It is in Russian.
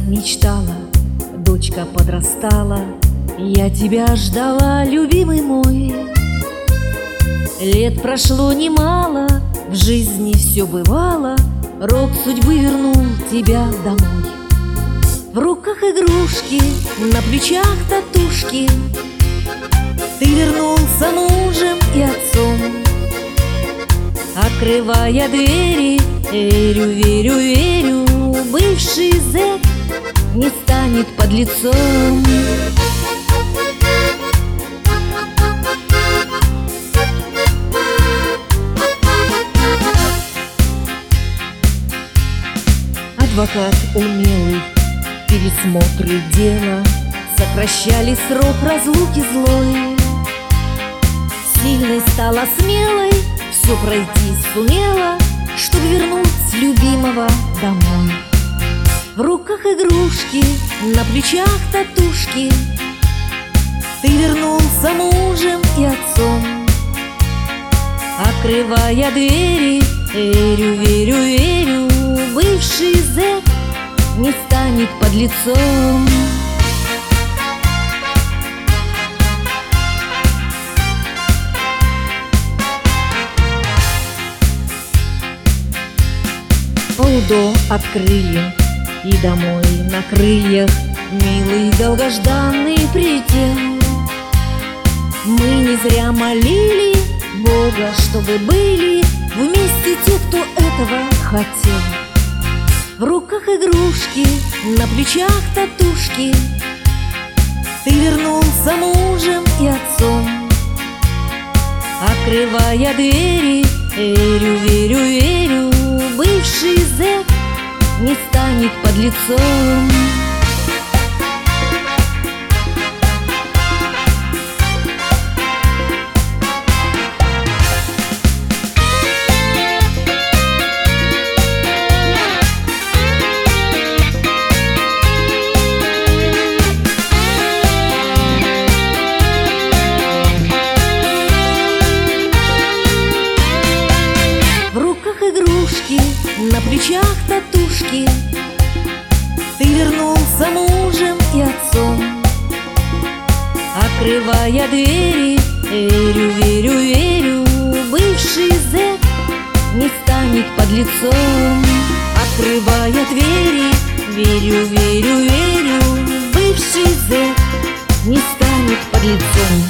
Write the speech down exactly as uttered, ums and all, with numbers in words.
мечтала, дочка подрастала, я тебя ждала, любимый мой. Лет прошло немало, в жизни все бывало, рок судьбы вернул тебя домой. В руках игрушки, на плечах татушки, ты вернулся мужем и отцом. Открывая двери, верю, верю, верю, бывший зэк не станет подлецом. Адвокат умелый, пересмотры дела сокращали срок разлуки злой. Сильной стала, смелой, все пройти сумела, чтоб вернуть любимого домой. В руках игрушки, на плечах татушки, ты вернулся мужем и отцом. Открывая двери, верю, верю, верю, бывший зэк не станет подлецом. Полдо открыли, и домой на крыльях милый долгожданный прилетел. Мы не зря молили Бога, чтобы были вместе те, кто этого хотел. В руках игрушки, на плечах татушки, ты вернулся мужем и отцом. Открывая двери, верю, верю, верю, бывший зэк не станет подлецом. Игрушки, на плечах татушки, ты вернулся мужем и отцом. Открывая двери, верю, верю, верю, бывший зэк не станет подлецом. Открывая двери, верю, верю, верю, бывший зэк не станет подлецом.